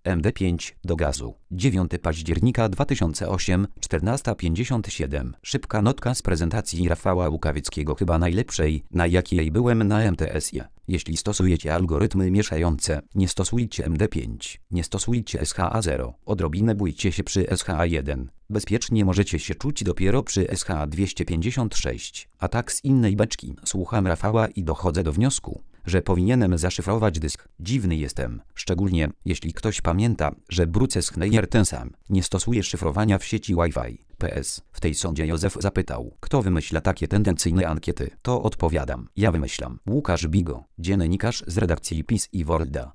MD5 do gazu. 9 października 2008, 14:57. Szybka notka z prezentacji Rafała Łukawieckiego, chyba najlepszej, na jakiej byłem na MTS-ie. Jeśli stosujecie algorytmy mieszające, nie stosujcie MD5, nie stosujcie SHA-0. Odrobinę bójcie się przy SHA-1. Bezpiecznie możecie się czuć dopiero przy SHA-256. A tak z innej beczki słucham Rafała i dochodzę do wniosku, że powinienem zaszyfrować dysk. Dziwny jestem, szczególnie jeśli ktoś pamięta, że Bruce Schneier ten sam nie stosuje szyfrowania w sieci Wi-Fi. PS. W tej sądzie Józef zapytał, kto wymyśla takie tendencyjne ankiety. To odpowiadam, ja wymyślam. Łukasz Bigo, dziennikarz z redakcji PiS i Worlda.